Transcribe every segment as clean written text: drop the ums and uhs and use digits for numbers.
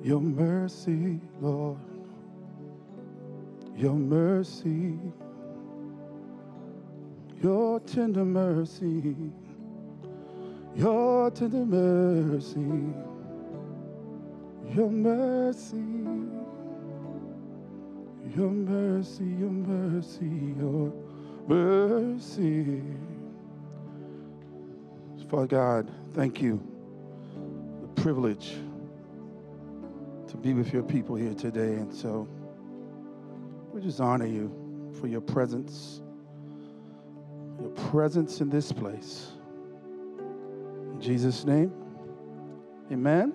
Your mercy, Lord, your mercy, your tender mercy, your tender mercy, your mercy, your mercy, your mercy, your mercy. Father God, thank you. The privilege to be with your people here today. And so we just honor you for your presence in this place. In Jesus' name, amen.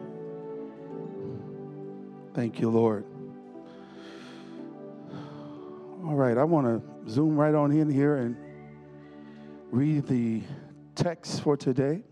Thank you, Lord. All right, I want to zoom right on in here and read the text for today.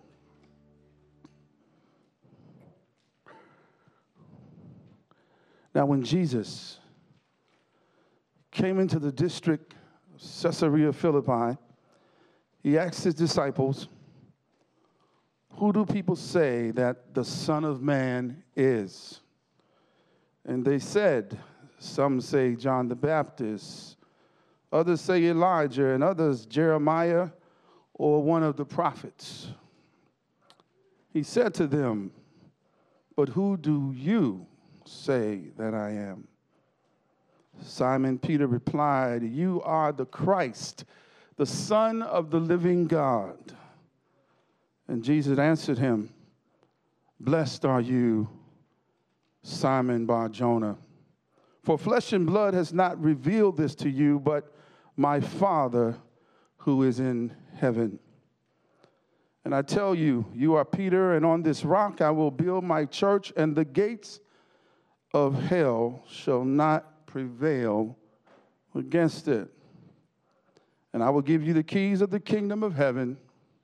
Now, when Jesus came into the district of Caesarea Philippi, he asked his disciples, "Who do people say that the Son of Man is?" And they said, "Some say John the Baptist, others say Elijah, and others Jeremiah or one of the prophets." He said to them, "But who do you say that I am?" Simon Peter replied, "You are the Christ, the Son of the living God." And Jesus answered him, "Blessed are you, Simon Bar-Jonah, for flesh and blood has not revealed this to you, but my Father who is in heaven. And I tell you, you are Peter, and on this rock I will build my church, and the gates of hell shall not prevail against it. And I will give you the keys of the kingdom of heaven,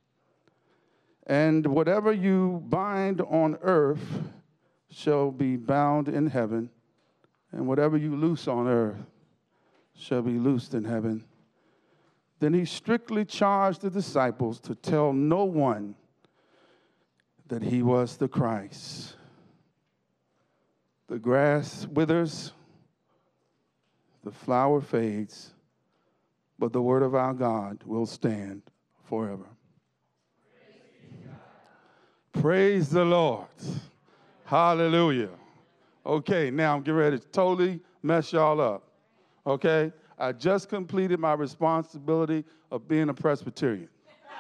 and whatever you bind on earth shall be bound in heaven, and whatever you loose on earth shall be loosed in heaven." Then he strictly charged the disciples to tell no one that he was the Christ. The grass withers, the flower fades, but the word of our God will stand forever. Praise the Lord. Hallelujah. Okay, now I'm getting ready to totally mess y'all up. Okay? I just completed my responsibility of being a Presbyterian.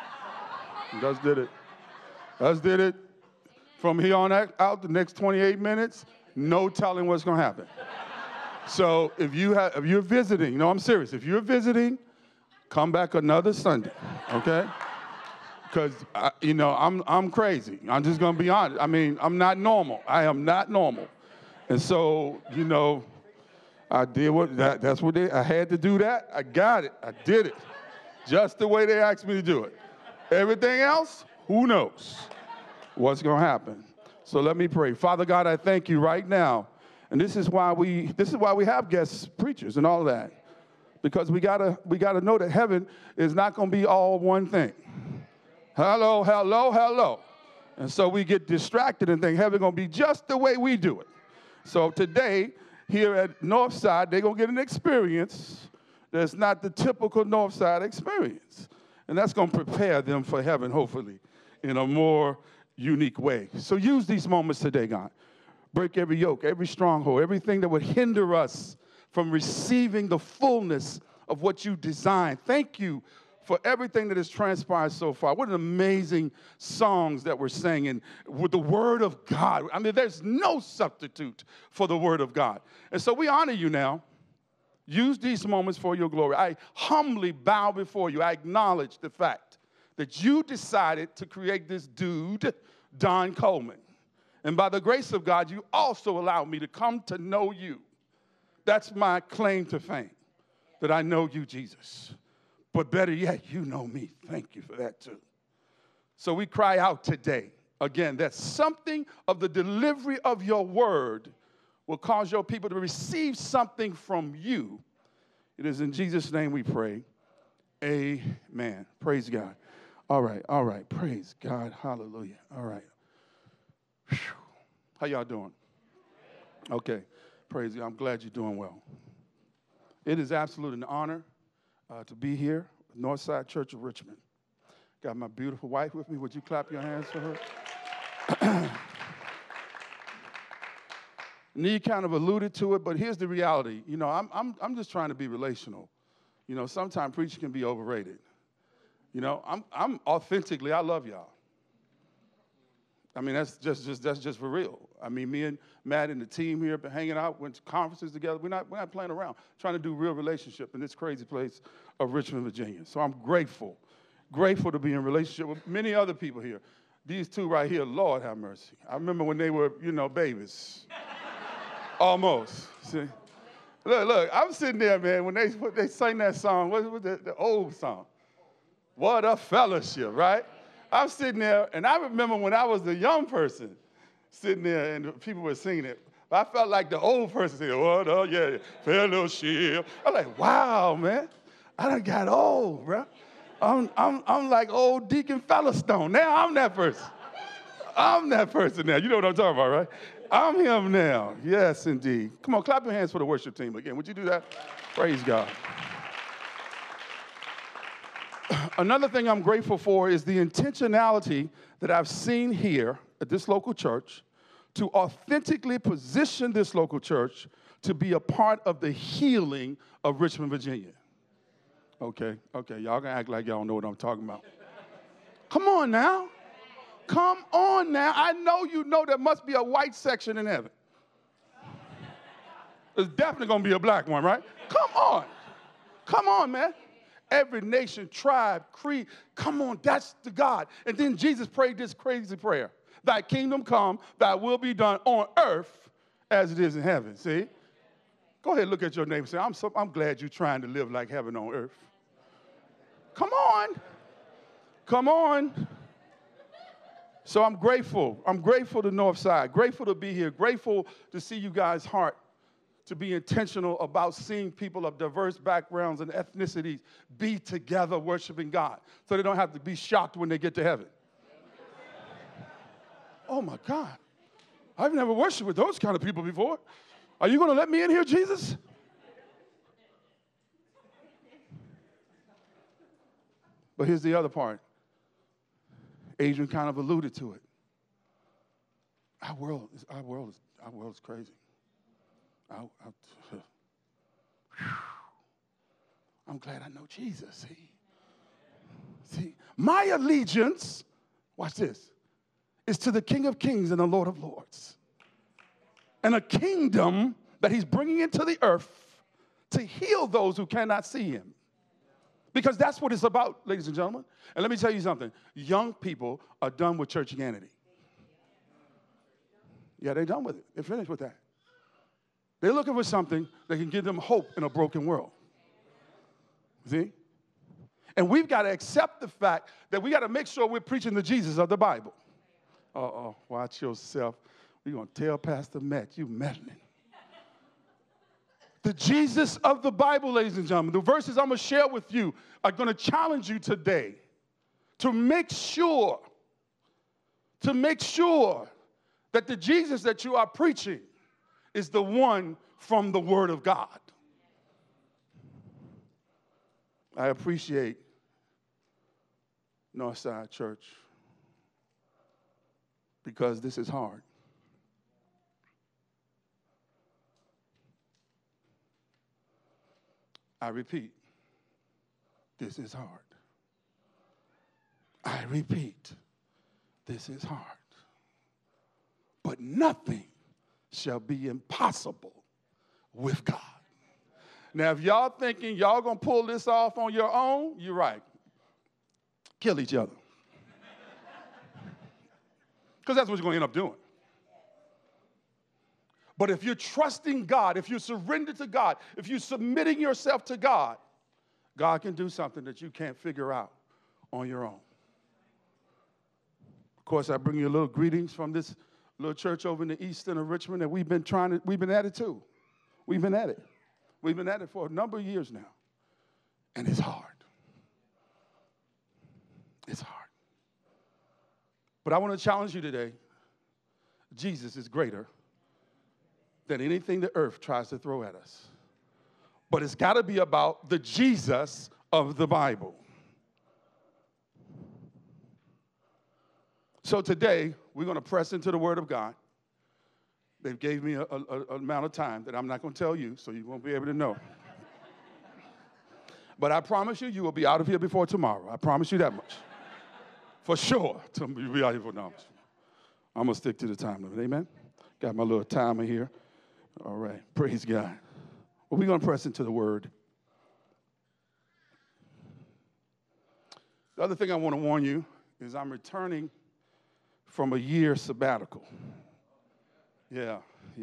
Just did it. Just did it. From here on out, the next 28 minutes, no telling what's going to happen. So if you're visiting, no, I'm serious. If you're visiting, come back another Sunday, okay? Because, I'm crazy. I'm just going to be honest. I mean, I'm not normal. I am not normal. And so, I did that's what I had to do that. I got it. I did it. Just the way they asked me to do it. Everything else, who knows what's going to happen. So let me pray. Father God, I thank you right now. And this is why we have guest preachers and all of that. Because we gotta know that heaven is not going to be all one thing. Hello, hello, hello. And so we get distracted and think heaven's going to be just the way we do it. So today, here at Northside, they're going to get an experience that's not the typical Northside experience. And that's going to prepare them for heaven, hopefully, in a more unique way. So use these moments today, God. Break every yoke, every stronghold, everything that would hinder us from receiving the fullness of what you designed. Thank you for everything that has transpired so far. What an amazing songs that we're singing with the Word of God. I mean, there's no substitute for the Word of God. And so we honor you now. Use these moments for your glory. I humbly bow before you. I acknowledge the fact that you decided to create this dude, Don Coleman. And by the grace of God, you also allowed me to come to know you. That's my claim to fame, that I know you, Jesus. But better yet, you know me. Thank you for that, too. So we cry out today, again, that something of the delivery of your word will cause your people to receive something from you. It is in Jesus' name we pray. Amen. Praise God. All right. Praise God. Hallelujah. All right. Whew. How y'all doing? Okay, praise God. I'm glad you're doing well. It is absolutely an honor to be here at Northside Church of Richmond. Got my beautiful wife with me. Would you clap your hands for her? Nee kind of alluded to it, but here's the reality. You know, I'm just trying to be relational. You know, sometimes preaching can be overrated. You know, I'm authentically, I love y'all. I mean, that's just for real. I mean, me and Matt and the team here have been hanging out, went to conferences together. We're not playing around, trying to do real relationship in this crazy place of Richmond, Virginia. So I'm grateful to be in relationship with many other people here. These two right here, Lord have mercy. I remember when they were, you know, babies. Almost. See? Look, I'm sitting there, man, when they sang that song, what was the old song? What a fellowship, right? I'm sitting there, and I remember when I was a young person sitting there and people were singing it. But I felt like the old person saying, what a fellowship. I'm like, wow, man. I done got old, bro. I'm like old Deacon Fellowstone. Now I'm that person. I'm that person now. You know what I'm talking about, right? I'm him now. Yes, indeed. Come on, clap your hands for the worship team again. Would you do that? Praise God. Another thing I'm grateful for is the intentionality that I've seen here at this local church to authentically position this local church to be a part of the healing of Richmond, Virginia. Okay, y'all gonna act like y'all don't know what I'm talking about. Come on now. Come on now. I know you know there must be a white section in heaven. There's definitely gonna be a black one, right? Come on, man. Every nation, tribe, creed, come on, that's the God. And then Jesus prayed this crazy prayer. Thy kingdom come, thy will be done on earth as it is in heaven. See? Go ahead, look at your neighbor and say, I'm glad you're trying to live like heaven on earth. Come on. So I'm grateful. I'm grateful to Northside, grateful to be here, grateful to see you guys' heart, to be intentional about seeing people of diverse backgrounds and ethnicities be together worshiping God so they don't have to be shocked when they get to heaven. Oh, my God. I've never worshiped with those kind of people before. Are you going to let me in here, Jesus? But here's the other part. Adrian kind of alluded to it. Our world is crazy. I'm glad I know Jesus. See, my allegiance, watch this, is to the King of Kings and the Lord of Lords. And a kingdom that he's bringing into the earth to heal those who cannot see him. Because that's what it's about, ladies and gentlemen. And let me tell you something. Young people are done with churchianity. Yeah, they're done with it. They're finished with that. They're looking for something that can give them hope in a broken world. See? And we've got to accept the fact that we got to make sure we're preaching the Jesus of the Bible. Watch yourself. We're going to tell Pastor Matt, you meddling. The Jesus of the Bible, ladies and gentlemen, the verses I'm going to share with you are going to challenge you today to make sure that the Jesus that you are preaching is the one from the Word of God. I appreciate Northside Church because this is hard. I repeat, this is hard. I repeat, this is hard. But nothing shall be impossible with God. Now, if y'all thinking y'all gonna pull this off on your own, you're right. Kill each other. Because that's what you're gonna end up doing. But if you're trusting God, if you're surrendered to God, if you're submitting yourself to God, God can do something that you can't figure out on your own. Of course, I bring you a little greetings from this little church over in the east end of Richmond that we've been at it too. We've been at it. We've been at it for a number of years now. And it's hard. It's hard. But I want to challenge you today. Jesus is greater than anything the earth tries to throw at us. But it's got to be about the Jesus of the Bible. So today, we're going to press into the Word of God. They gave me an amount of time that I'm not going to tell you, so you won't be able to know. But I promise you, you will be out of here before tomorrow. I promise you that much. For sure, you'll be out here for now. I'm going to stick to the time limit. Amen? Got my little timer here. All right. Praise God. Well, we're going to press into the Word. The other thing I want to warn you is I'm returning from a year sabbatical. Yeah.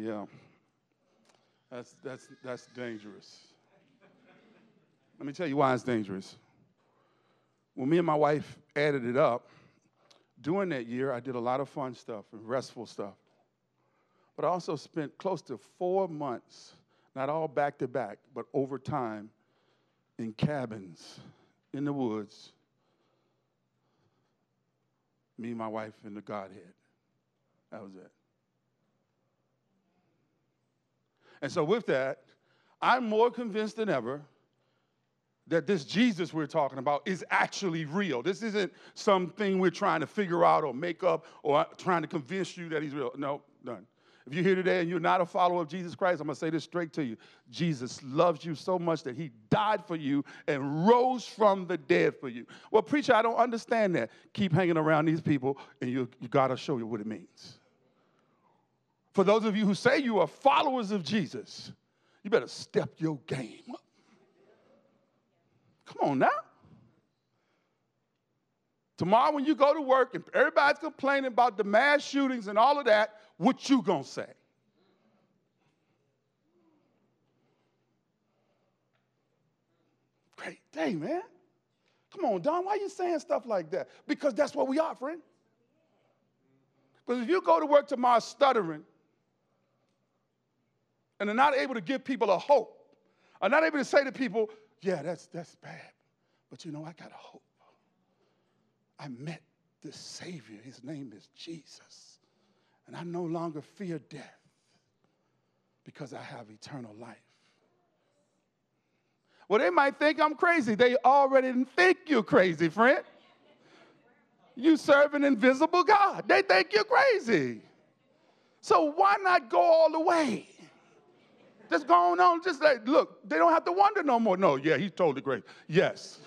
That's dangerous. Let me tell you why it's dangerous. When me and my wife added it up, during that year, I did a lot of fun stuff and restful stuff. But I also spent close to 4 months, not all back to back, but over time, in cabins, in the woods, me, my wife, and the Godhead. That was it. And so with that, I'm more convinced than ever that this Jesus we're talking about is actually real. This isn't something we're trying to figure out or make up or trying to convince you that he's real. No, none. If you're here today and you're not a follower of Jesus Christ, I'm going to say this straight to you. Jesus loves you so much that he died for you and rose from the dead for you. Well, preacher, I don't understand that. Keep hanging around these people, and you got to show you what it means. For those of you who say you are followers of Jesus, you better step your game up. Come on now. Tomorrow when you go to work and everybody's complaining about the mass shootings and all of that, what you gonna say? Great day, man. Come on, Don, why are you saying stuff like that? Because that's what we are, friend. Because if you go to work tomorrow stuttering and are not able to give people a hope, are not able to say to people, yeah, that's bad, but you know, I got a hope. I met the Savior. His name is Jesus. And I no longer fear death because I have eternal life. Well, they might think I'm crazy. They already think you're crazy, friend. You serve an invisible God. They think you're crazy. So why not go all the way? Just going on, just like, look, they don't have to wonder no more. No, yeah, he's totally crazy. Yes.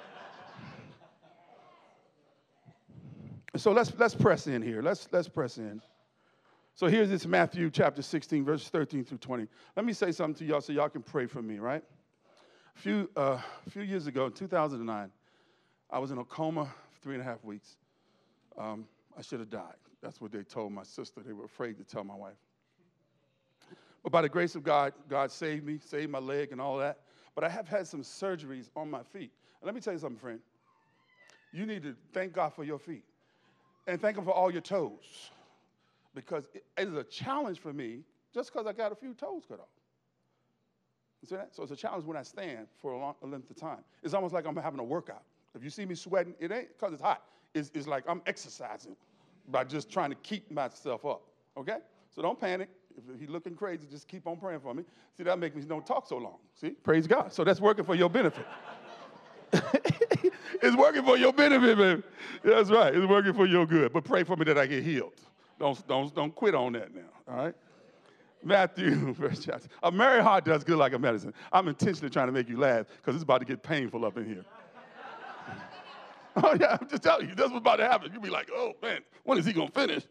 So let's press in here. Let's press in. So here's this Matthew chapter 16, verses 13 through 20. Let me say something to y'all so y'all can pray for me, right? A few years ago, in 2009, I was in a coma for 3.5 weeks. I should have died. That's what they told my sister. They were afraid to tell my wife. But by the grace of God, God saved me, saved my leg and all that. But I have had some surgeries on my feet. And let me tell you something, friend. You need to thank God for your feet. And thank him for all your toes. Because it is a challenge for me just because I got a few toes cut off. You see that? So it's a challenge when I stand for a length of time. It's almost like I'm having a workout. If you see me sweating, it ain't because it's hot. It's like I'm exercising by just trying to keep myself up. Okay? So don't panic. If he's looking crazy, just keep on praying for me. See, that'll make me don't talk so long. See? Praise God. So that's working for your benefit. It's working for your benefit, baby. That's right. It's working for your good. But pray for me that I get healed. Don't quit on that now, all right? Matthew, verse chapter. A merry heart does good like a medicine. I'm intentionally trying to make you laugh because it's about to get painful up in here. Oh, yeah, I'm just telling you. That's what's about to happen. You'll be like, oh, man, when is he going to finish?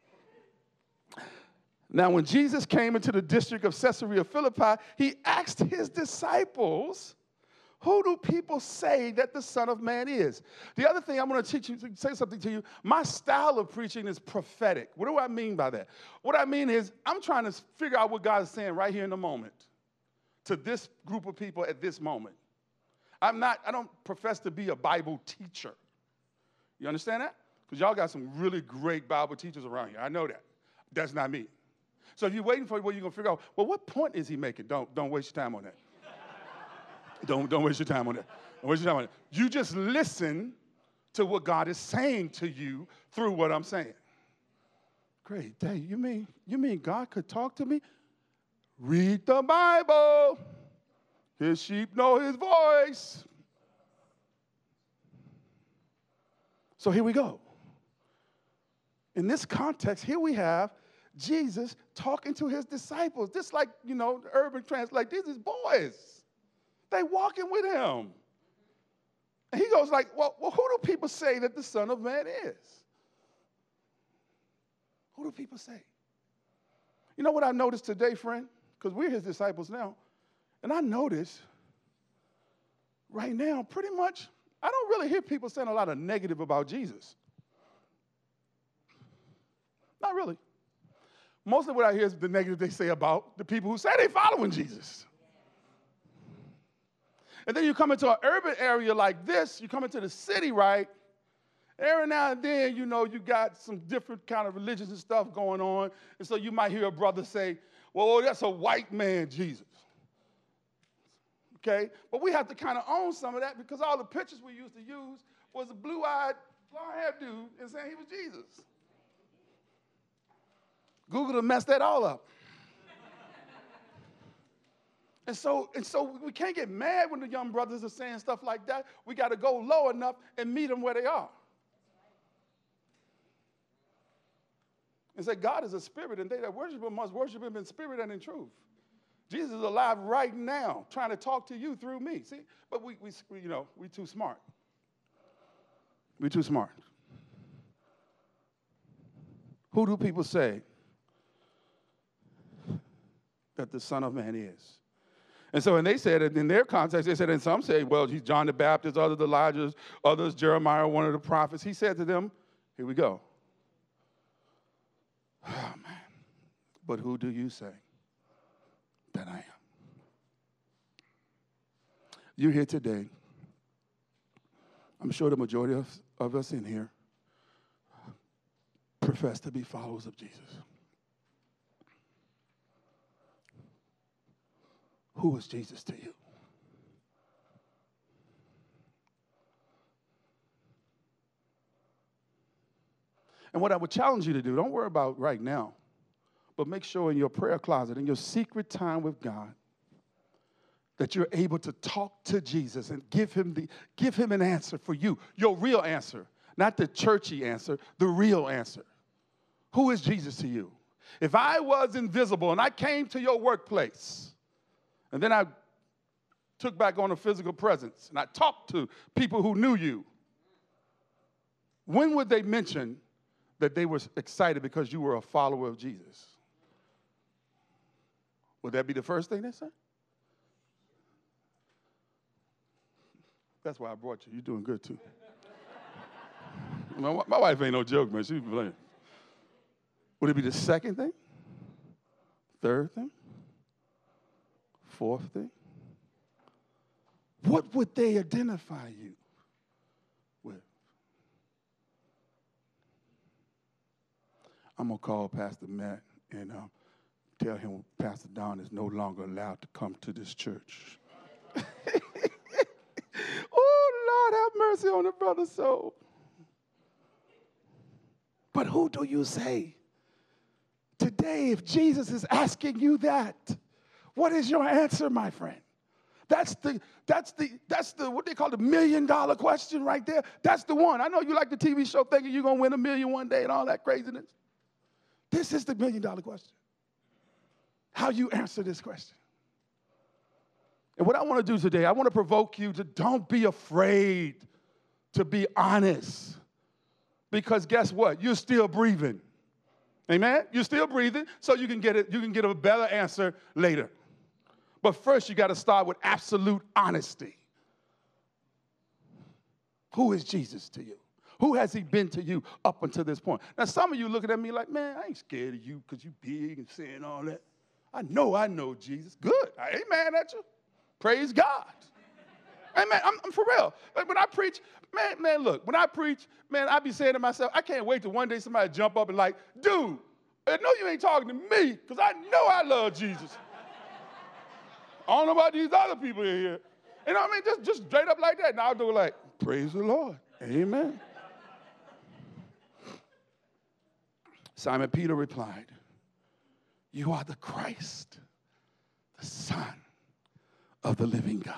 Now, when Jesus came into the district of Caesarea Philippi, he asked his disciples, who do people say that the Son of Man is? The other thing I'm going to teach you, say something to you, my style of preaching is prophetic. What do I mean by that? What I mean is I'm trying to figure out what God is saying right here in the moment to this group of people at this moment. I don't profess to be a Bible teacher. You understand that? Because y'all got some really great Bible teachers around here. I know that. That's not me. So if you're waiting for what you're going to figure out, well, what point is he making? Don't waste your time on that. Don't waste your time on that. Don't waste your time on that. You just listen to what God is saying to you through what I'm saying. Great day. You mean God could talk to me? Read the Bible. His sheep know his voice. So here we go. In this context, here we have Jesus talking to his disciples. Just like, the urban translate, these is boys. They walking with him. And he goes like, well, who do people say that the Son of Man is? Who do people say? You know what I noticed today, friend? Because we're his disciples now. And I notice right now, pretty much, I don't really hear people saying a lot of negative about Jesus. Not really. Mostly what I hear is the negative they say about the people who say they following Jesus. And then you come into an urban area like this, you come into the city, right? Every now and then, you got some different kind of religions and stuff going on. And so you might hear a brother say, well, that's a white man, Jesus. Okay? But we have to kind of own some of that because all the pictures we used to use was a blue-eyed, blonde-haired dude and saying he was Jesus. Google done messed that all up. And so we can't get mad when the young brothers are saying stuff like that. We got to go low enough and meet them where they are. And say, God is a spirit, and they that worship him must worship him in spirit and in truth. Jesus is alive right now, trying to talk to you through me. See, but we too smart. We're too smart. Who do people say that the Son of Man is? And so when they said it in their context, they said, and some say, well, he's John the Baptist, others Elijah, others Jeremiah, one of the prophets. He said to them, here we go. Oh, man. But who do you say that I am? You're here today. I'm sure the majority of us in here profess to be followers of Jesus. Who is Jesus to you? And what I would challenge you to do, don't worry about right now, but make sure in your prayer closet, in your secret time with God, that you're able to talk to Jesus and give him an answer for you, your real answer, not the churchy answer, the real answer. Who is Jesus to you? If I was invisible and I came to your workplace, and then I took back on a physical presence, and I talked to people who knew you, when would they mention that they were excited because you were a follower of Jesus? Would that be the first thing they say? That's why I brought you. You're doing good, too. My wife ain't no joke, man. She be playing. Would it be the second thing? Third thing? Fourth thing? What would they identify you with? I'm going to call Pastor Matt and tell him Pastor Don is no longer allowed to come to this church. Oh, Lord, have mercy on the brother's soul. But who do you say? Today, if Jesus is asking you that, what is your answer, my friend? That's the what they call the $1 million question right there. That's the one. I know you like the TV show thinking you're going to win $1 million one day and all that craziness. This is the $1 million question. How you answer this question. And what I want to do today, I want to provoke you to don't be afraid to be honest. Because guess what? You're still breathing. Amen? You're still breathing, so you can get a better answer later. But first, you got to start with absolute honesty. Who is Jesus to you? Who has he been to you up until this point? Now, some of you looking at me like, man, I ain't scared of you because you big and saying all that. I know Jesus. Good. I ain't mad at you. Praise God. Amen. I'm for real. Like when I preach, man, look, when I preach, man, I be saying to myself, I can't wait till one day somebody jump up and like, dude, I know you ain't talking to me because I know I love Jesus. I don't know about these other people in here. You know what I mean? Just straight up like that. And I'll do it like, praise the Lord. Amen. Simon Peter replied, you are the Christ, the Son of the living God.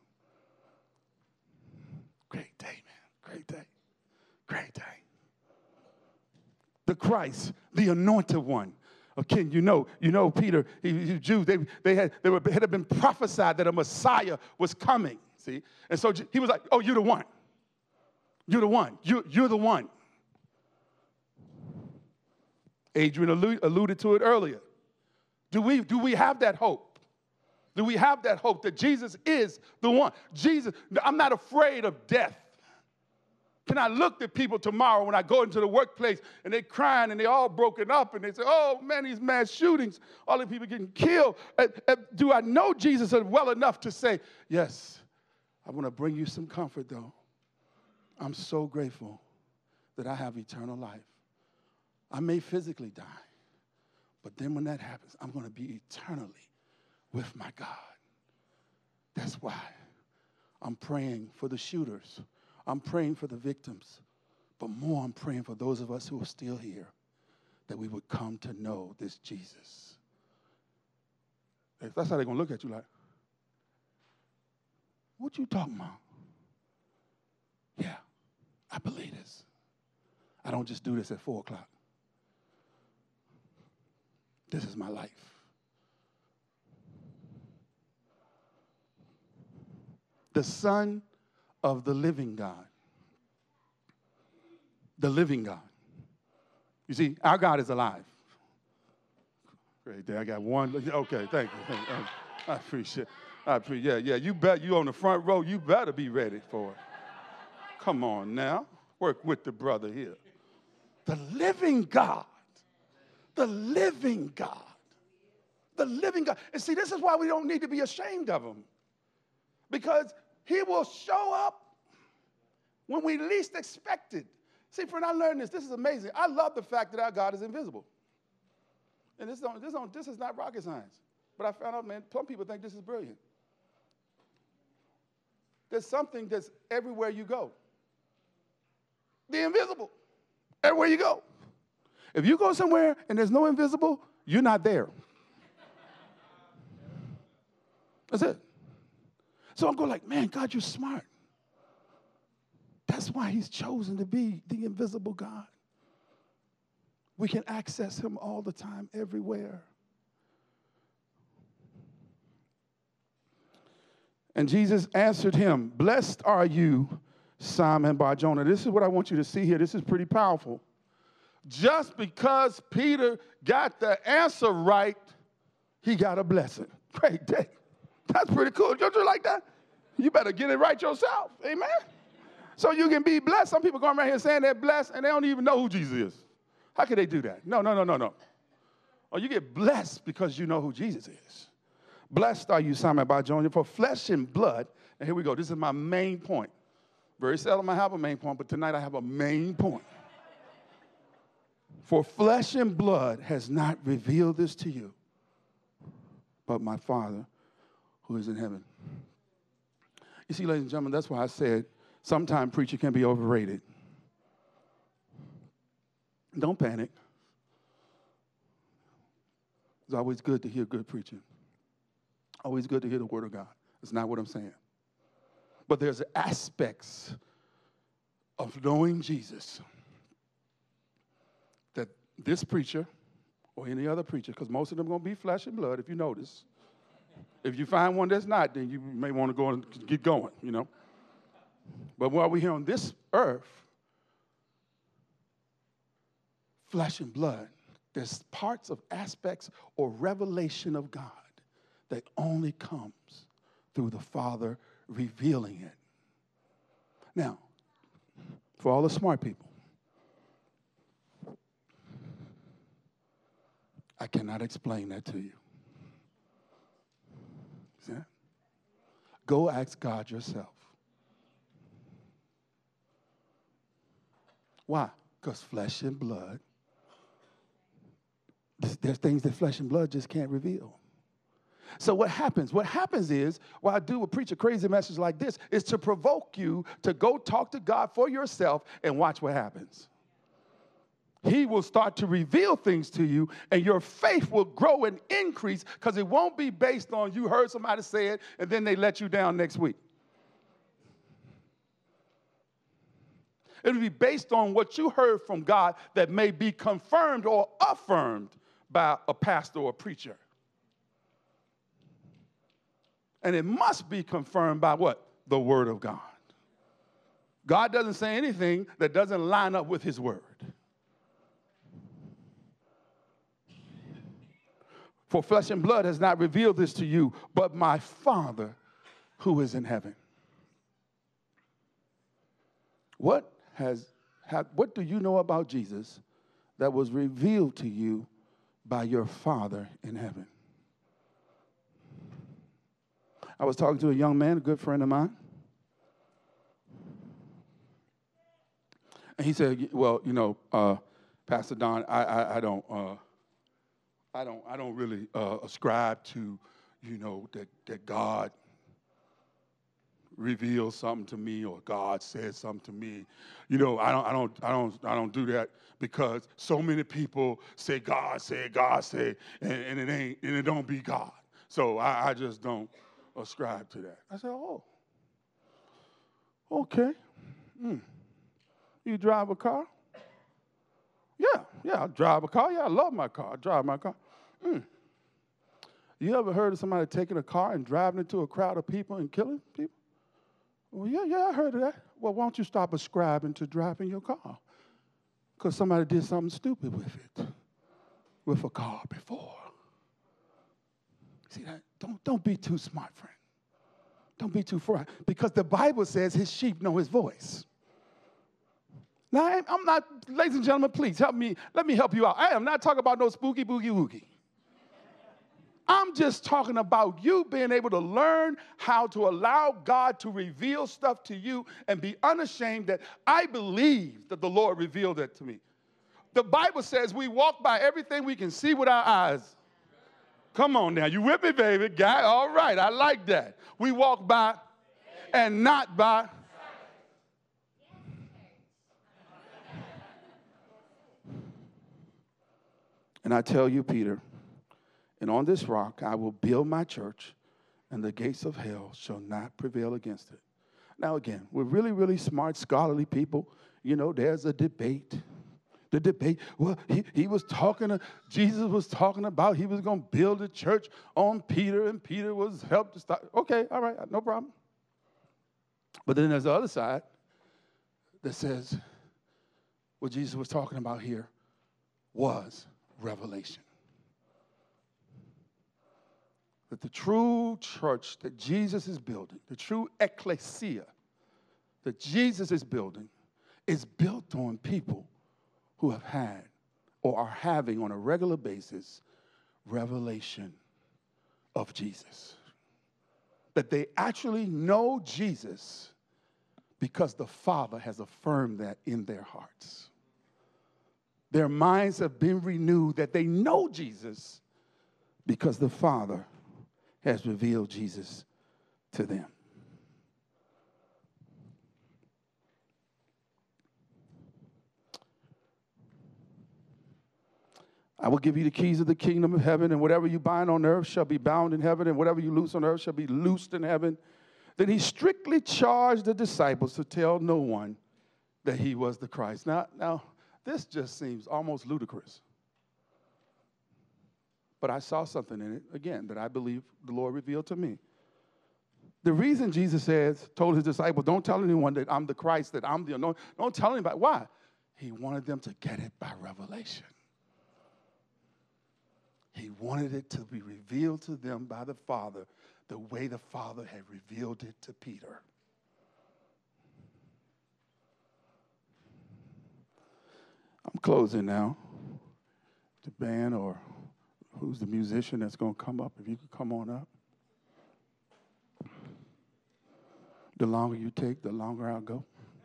Great day, man. Great day. Great day. The Christ, the anointed one. Again, you know, Peter, Jews, they had been prophesied that a Messiah was coming. See? And so he was like, oh, you're the one. You're the one. You're the one. Adrian alluded to it earlier. Do we have that hope? Do we have that hope that Jesus is the one? Jesus, I'm not afraid of death. Can I look at people tomorrow when I go into the workplace and they're crying and they're all broken up and they say, oh, man, these mass shootings, all the people getting killed. Do I know Jesus well enough to say, yes, I want to bring you some comfort, though. I'm so grateful that I have eternal life. I may physically die, but then when that happens, I'm going to be eternally with my God. That's why I'm praying for the shooters. I'm praying for the victims. But more, I'm praying for those of us who are still here, that we would come to know this Jesus. If that's how they're going to look at you like, what you talking about? Yeah, I believe this. I don't just do this at 4 o'clock. This is my life. The Son of the living God. The living God. You see, our God is alive. Great day. I got one. Okay, thank you. I appreciate it. Yeah. You bet you on the front row. You better be ready for it. Come on now. Work with the brother here. The living God. The living God. The living God. And see, this is why we don't need to be ashamed of him. Because he will show up when we least expect it. See, friend, I learned this. This is amazing. I love the fact that our God is invisible. And this is not rocket science. But I found out, man, some people think this is brilliant. There's something that's everywhere you go. The invisible. Everywhere you go. If you go somewhere and there's no invisible, you're not there. That's it. So I'm going like, man, God, you're smart. That's why he's chosen to be the invisible God. We can access him all the time, everywhere. And Jesus answered him, blessed are you, Simon Bar-Jonah. This is what I want you to see here. This is pretty powerful. Just because Peter got the answer right, he got a blessing. Great day. That's pretty cool. Don't you like that? You better get it right yourself. Amen? So you can be blessed. Some people going around here saying they're blessed and they don't even know who Jesus is. How can they do that? No. Oh, you get blessed because you know who Jesus is. Blessed are you, Simon Bar-Jonah, for flesh and blood. And here we go. This is my main point. Very seldom I have a main point, but tonight I have a main point. For flesh and blood has not revealed this to you, but my Father who is in heaven. You see, ladies and gentlemen, that's why I said sometimes preaching can be overrated. Don't panic. It's always good to hear good preaching. Always good to hear the word of God. That's not what I'm saying. But there's aspects of knowing Jesus that this preacher or any other preacher, because most of them are going to be flesh and blood, if you notice. If you find one that's not, then you may want to go and get going, you know. But while we're here on this earth, flesh and blood, there's parts of aspects or revelation of God that only comes through the Father revealing it. Now, for all the smart people, I cannot explain that to you. See that? Go ask God yourself. Why? Because flesh and blood, there's things that flesh and blood just can't reveal. So what happens? What happens is, what I do with preach a crazy message like this, is to provoke you to go talk to God for yourself and watch what happens. He will start to reveal things to you, and your faith will grow and increase because it won't be based on you heard somebody say it, and then they let you down next week. It will be based on what you heard from God that may be confirmed or affirmed by a pastor or a preacher. And it must be confirmed by what? The Word of God. God doesn't say anything that doesn't line up with His Word. For flesh and blood has not revealed this to you, but my Father who is in heaven. What do you know about Jesus that was revealed to you by your Father in heaven? I was talking to a young man, a good friend of mine. And he said, well, Pastor Don, I don't really ascribe to, that God reveals something to me or God says something to me. I don't do that because so many people say God said, and it don't be God. So I just don't ascribe to that. I said, oh, okay. You drive a car? Yeah, I drive a car. Yeah, I love my car. I drive my car. You ever heard of somebody taking a car and driving into a crowd of people and killing people? Well, yeah, I heard of that. Well, why don't you stop ascribing to driving your car? Because somebody did something stupid with it, with a car before. See that? Don't be too smart, friend. Don't be too frightened. Because the Bible says his sheep know his voice. Now, I'm not, ladies and gentlemen, please help me. Let me help you out. I am not talking about no spooky, boogie, woogie. I'm just talking about you being able to learn how to allow God to reveal stuff to you and be unashamed that I believe that the Lord revealed it to me. The Bible says we walk by everything we can see with our eyes. Come on now, you with me, baby? Guy, all right, I like that. We walk by and not by. And I tell you, Peter, and on this rock I will build my church, and the gates of hell shall not prevail against it. Now again, we're really, really smart, scholarly people. There's a debate. The debate, well, Jesus was talking about he was going to build a church on Peter, and Peter was helped to start. Okay, all right, no problem. But then there's the other side that says what Jesus was talking about here was revelation. That the true church that Jesus is building, the true ecclesia that Jesus is building, is built on people who have had or are having on a regular basis revelation of Jesus. That they actually know Jesus because the Father has affirmed that in their hearts. Their minds have been renewed that they know Jesus because the Father has revealed Jesus to them. I will give you the keys of the kingdom of heaven, and whatever you bind on earth shall be bound in heaven, and whatever you loose on earth shall be loosed in heaven. Then he strictly charged the disciples to tell no one that he was the Christ. Now, this just seems almost ludicrous. But I saw something in it, again, that I believe the Lord revealed to me. The reason Jesus told his disciples, don't tell anyone that I'm the Christ, that I'm the anointed. Don't tell anybody. Why? He wanted them to get it by revelation. He wanted it to be revealed to them by the Father the way the Father had revealed it to Peter. I'm closing now. The band, or who's the musician that's going to come up, if you could come on up. The longer you take, the longer I'll go.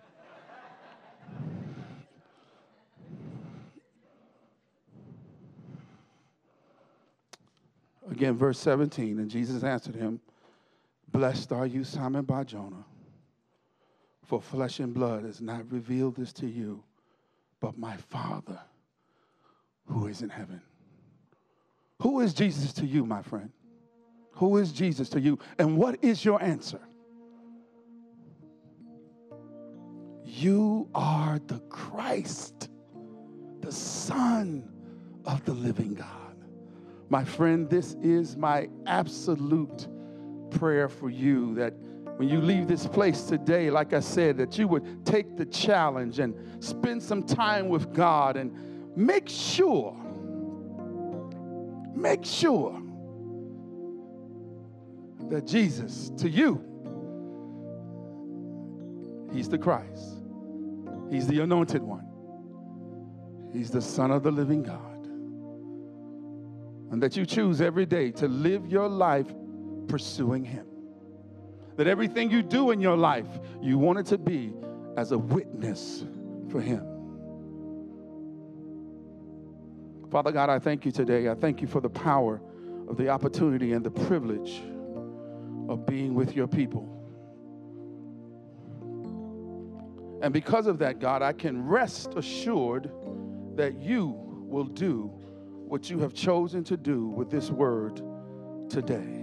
Again, verse 17, and Jesus answered him, "Blessed are you, Simon Bar-Jonah, for flesh and blood has not revealed this to you, but my Father who is in heaven. Who is Jesus to you, my friend? Who is Jesus to you? And what is your answer? You are the Christ, the Son of the living God. My friend, this is my absolute prayer for you, that when you leave this place today, like I said, that you would take the challenge and spend some time with God and make sure that Jesus, to you, he's the Christ. He's the anointed one. He's the Son of the living God. And that you choose every day to live your life pursuing him. That everything you do in your life, you want it to be as a witness for him. Father God, I thank you today. I thank you for the power of the opportunity and the privilege of being with your people. And because of that, God, I can rest assured that you will do what you have chosen to do with this word today.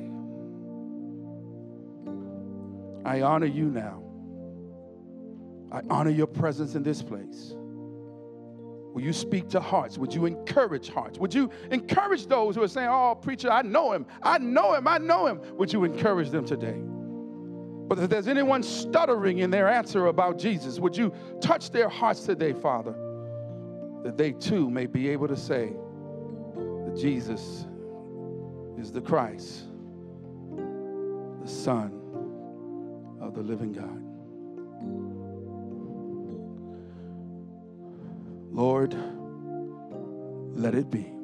I honor you now. I honor your presence in this place. Will you speak to hearts? Would you encourage hearts? Would you encourage those who are saying, oh, preacher, I know him. Would you encourage them today? But if there's anyone stuttering in their answer about Jesus, would you touch their hearts today, Father, that they too may be able to say that Jesus is the Christ, the Son of the living God. Lord, let it be.